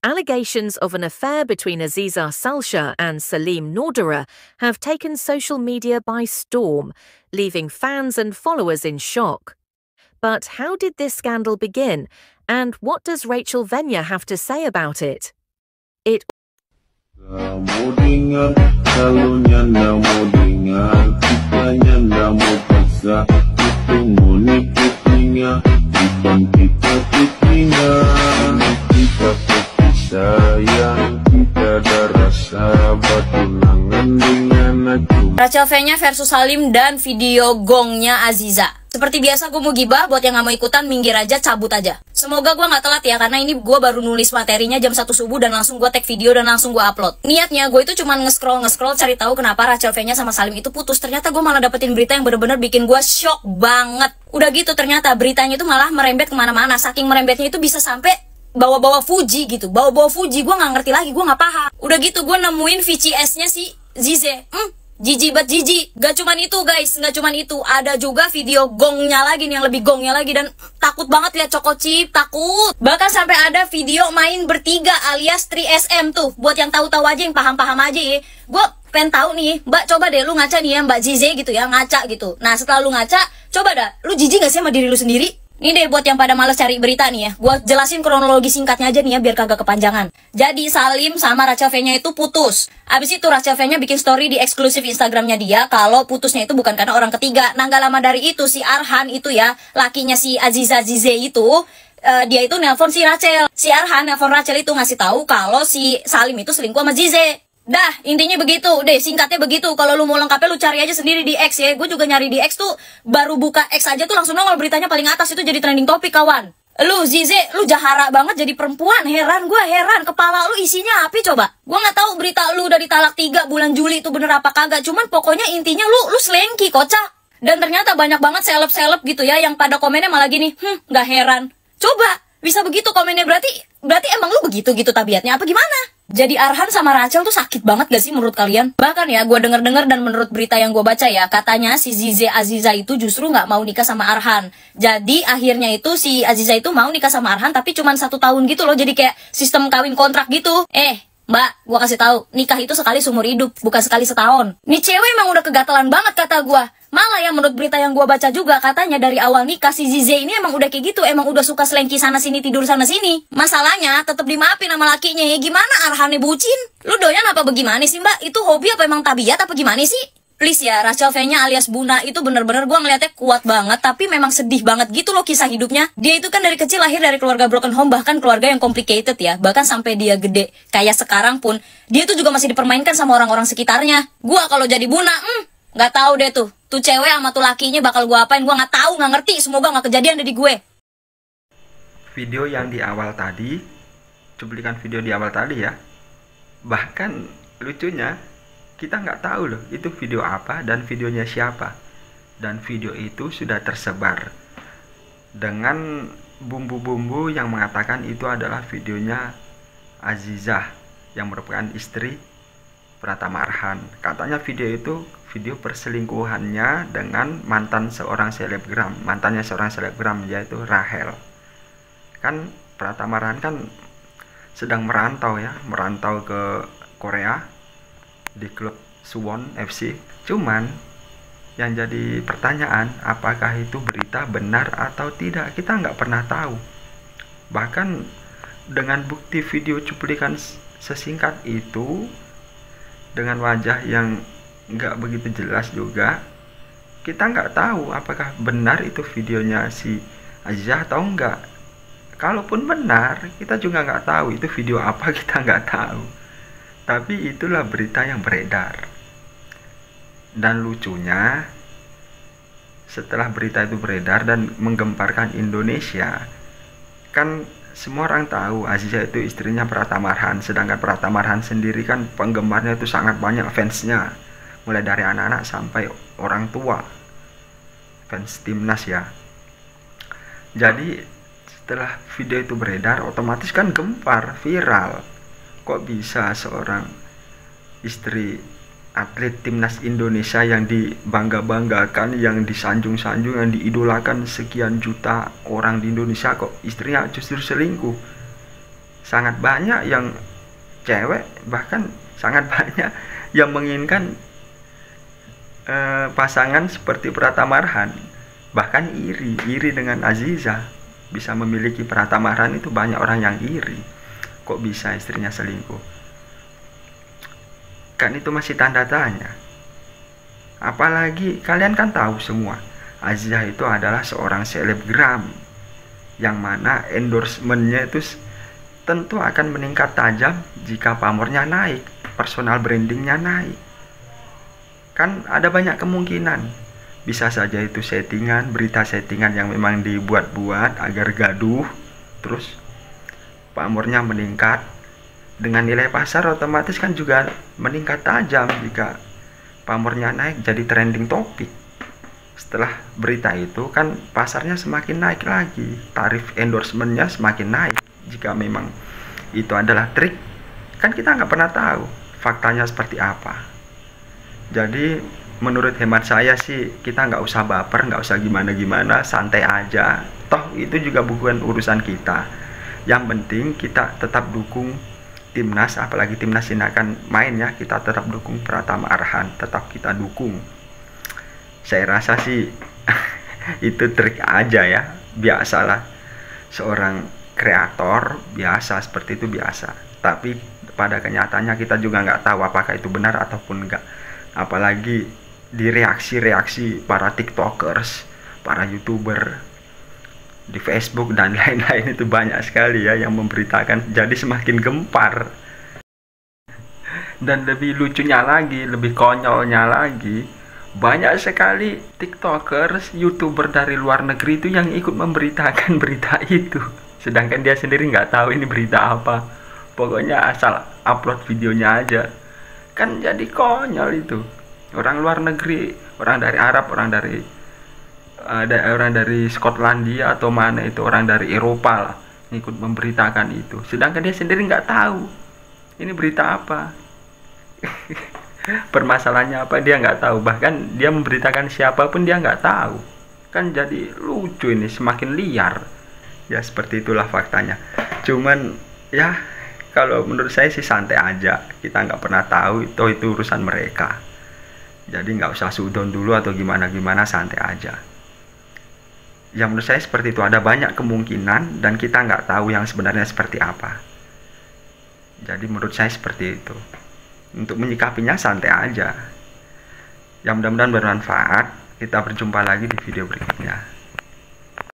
Allegations of an affair between Aziza Salsha and Salim Nordara have taken social media by storm, leaving fans and followers in shock. But how did this scandal begin, and what does Rachel Venya have to say about it? Mau dengar, selalunya ndak mau dengar, kitanya ndak mau paksa, itu mau nikutinya, bukan kita ketinya, kita pasti sayang, kita ada rasa, bertunangan dengan aku. Rachel Venya versus Salim dan video gongnya Aziza. Seperti biasa gue mau gibah, buat yang gak mau ikutan minggir aja, cabut aja. Semoga gue gak telat ya, karena ini gue baru nulis materinya jam 1 subuh dan langsung gue tag video dan langsung gue upload. Niatnya gue itu cuma nge-scroll cari tahu kenapa Rachel Venya sama Salim itu putus. Ternyata gue malah dapetin berita yang bener-bener bikin gue shock banget. Udah gitu ternyata beritanya itu malah merembet kemana-mana. Saking merembetnya itu bisa sampai bawa-bawa Fuji gitu. Bawa-bawa Fuji, gue gak ngerti lagi, gue gak paham. Udah gitu gue nemuin VCS-nya si Zize. Jijik banget jijik. Gak cuman itu guys, gak cuman itu. Ada juga video gongnya lagi nih, yang lebih gongnya lagi. Dan takut banget lihat Choco Chip, takut. Bahkan sampai ada video main bertiga alias 3SM tuh. Buat yang tahu-tahu aja, yang paham-paham aja ya. Gue pengen tahu nih, Mbak coba deh lu ngaca nih ya, Mbak Zize gitu ya, ngaca gitu. Nah setelah lu ngaca, coba dah, lu jijik gak sih sama diri lu sendiri? Ini deh buat yang pada males cari berita nih ya. Gua jelasin kronologi singkatnya aja nih ya biar kagak kepanjangan. Jadi Salim sama Rachel Venya itu putus. Abis itu Rachel Venya bikin story di eksklusif Instagramnya dia kalau putusnya itu bukan karena orang ketiga. Nah gak lama dari itu si Arhan itu ya, lakinya si Aziza Zize itu, dia itu nelpon si Rachel. Si Arhan nelpon Rachel itu ngasih tahu kalau si Salim itu selingkuh sama Zize. Dah, intinya begitu. Deh, singkatnya begitu. Kalau lu mau lengkapnya lu cari aja sendiri di X ya. Gue juga nyari di X tuh, baru buka X aja tuh langsung nongol beritanya paling atas, itu jadi trending topik kawan. Lu Zize, lu jahara banget jadi perempuan. Heran gue, heran. Kepala lu isinya apa coba? Gue nggak tahu berita lu udah ditalak 3 bulan Juli itu bener apa kagak. Cuman pokoknya intinya lu selengki kocak. Dan ternyata banyak banget seleb-seleb gitu ya yang pada komennya malah gini, nggak heran. Coba, bisa begitu komennya, berarti emang lu begitu gitu tabiatnya apa gimana? Jadi Arhan sama Rachel tuh sakit banget gak sih menurut kalian? Bahkan ya, gue denger-denger dan menurut berita yang gue baca ya, katanya si Zize Aziza itu justru gak mau nikah sama Arhan. Jadi akhirnya itu si Aziza itu mau nikah sama Arhan tapi cuma 1 tahun gitu loh. Jadi kayak sistem kawin kontrak gitu. Mbak, gue kasih tahu, nikah itu sekali seumur hidup, bukan sekali setahun. Nih cewek emang udah kegatalan banget kata gue. Malah yang menurut berita yang gue baca juga, katanya dari awal nikah si Zize ini emang udah kayak gitu, emang udah suka selengki sana sini, tidur sana sini. Masalahnya tetap dimaafin sama lakinya ya, gimana Arhannya bucin? Lu doyan apa bagaimana sih mbak? Itu hobi apa emang tabiat apa gimana sih? Please ya, Rachel Venya alias Buna itu bener-bener gue ngeliatnya kuat banget, tapi memang sedih banget gitu loh kisah hidupnya. Dia itu kan dari kecil lahir dari keluarga broken home, bahkan keluarga yang complicated ya. Bahkan sampai dia gede kayak sekarang pun, dia tuh juga masih dipermainkan sama orang-orang sekitarnya. Gue kalau jadi Buna, nggak tahu deh tuh cewek sama tuh lakinya bakal gue apain, gue nggak tahu, nggak ngerti. Semoga nggak kejadian dari gue. Video yang di awal tadi, cuplikan video di awal tadi ya, bahkan lucunya kita nggak tahu loh itu video apa dan videonya siapa. Dan video itu sudah tersebar dengan bumbu-bumbu yang mengatakan itu adalah videonya Azizah yang merupakan istri Pratama Arhan. Katanya video itu video perselingkuhannya dengan mantannya seorang selebgram yaitu Rahel. Kan Pratama Arhan kan sedang merantau ke Korea di klub Suwon FC. Cuman yang jadi pertanyaan, apakah itu berita benar atau tidak, kita nggak pernah tahu. Bahkan dengan bukti video cuplikan sesingkat itu dengan wajah yang nggak begitu jelas juga, kita nggak tahu apakah benar itu videonya si Azizah atau enggak. Kalaupun benar, kita juga nggak tahu itu video apa, kita nggak tahu. Tapi itulah berita yang beredar. Dan lucunya, setelah berita itu beredar dan menggemparkan Indonesia, kan semua orang tahu Azizah itu istrinya Pratama Arhan. Sedangkan Pratama Arhan sendiri kan penggemarnya itu sangat banyak fansnya, mulai dari anak-anak sampai orang tua, fans timnas ya. Jadi setelah video itu beredar, otomatis kan gempar, viral. Kok bisa seorang istri atlet timnas Indonesia yang dibangga-banggakan, yang disanjung-sanjung, yang diidolakan sekian juta orang di Indonesia, kok istrinya justru selingkuh sangat banyak yang cewek, bahkan sangat banyak yang menginginkan pasangan seperti Pratama Arhan, bahkan iri dengan Aziza. Bisa memiliki Pratama Arhan itu banyak orang yang iri. Kok bisa istrinya selingkuh? Kan itu masih tanda tanya. Apalagi kalian kan tahu semua, Aziza itu adalah seorang selebgram yang mana endorsementnya itu tentu akan meningkat tajam jika pamornya naik, personal brandingnya naik. Kan ada banyak kemungkinan, bisa saja itu settingan, berita settingan yang memang dibuat-buat agar gaduh, terus pamornya meningkat. Dengan nilai pasar otomatis kan juga meningkat tajam jika pamornya naik, jadi trending topik. Setelah berita itu kan pasarnya semakin naik lagi, tarif endorsementnya semakin naik. Jika memang itu adalah trik, kan kita nggak pernah tahu faktanya seperti apa. Jadi menurut hemat saya sih, kita nggak usah baper, nggak usah gimana-gimana, santai aja. Toh itu juga bukan urusan kita. Yang penting kita tetap dukung timnas, apalagi timnas ini akan main ya, kita tetap dukung Pratama Arhan, tetap kita dukung. Saya rasa sih itu trik aja ya, biasalah seorang kreator biasa seperti itu biasa. Tapi pada kenyataannya kita juga nggak tahu apakah itu benar ataupun enggak. Apalagi di reaksi-reaksi para tiktokers, para youtuber di Facebook dan lain-lain itu banyak sekali ya yang memberitakan, jadi semakin gempar. Dan lebih lucunya lagi, lebih konyolnya lagi, banyak sekali tiktokers, youtuber dari luar negeri itu yang ikut memberitakan berita itu, sedangkan dia sendiri nggak tahu ini berita apa. Pokoknya asal upload videonya aja. Kan jadi konyol itu. Orang luar negeri, orang dari Arab, orang dari Skotlandia atau mana itu, orang dari Eropa lah, ikut memberitakan itu, sedangkan dia sendiri nggak tahu ini berita apa. Permasalahannya apa dia nggak tahu, bahkan dia memberitakan siapapun dia nggak tahu. Kan jadi lucu ini, semakin liar ya. Seperti itulah faktanya. Cuman ya kalau menurut saya sih santai aja, kita nggak pernah tahu itu urusan mereka. Jadi nggak usah sudon dulu atau gimana-gimana, santai aja. Yang menurut saya seperti itu, ada banyak kemungkinan dan kita nggak tahu yang sebenarnya seperti apa. Jadi menurut saya seperti itu. Untuk menyikapinya santai aja. Yang mudah-mudahan bermanfaat. Kita berjumpa lagi di video berikutnya.